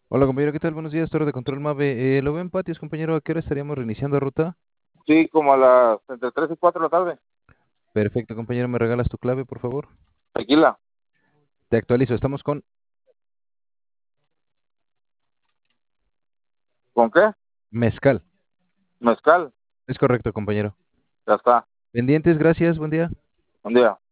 Hola compañero, ¿qué tal? Buenos días, Torre de Control Mave. Lo veo en patios, compañero. ¿A qué hora estaríamos reiniciando ruta? Sí, como a las entre 3 y 4 de la tarde. Perfecto, compañero. ¿Me regalas tu clave, por favor? Tequila. Te actualizo. Estamos con ¿Con qué? mezcal. Mezcal. Es correcto, compañero. Ya está. Pendientes, gracias. Buen día. Un día.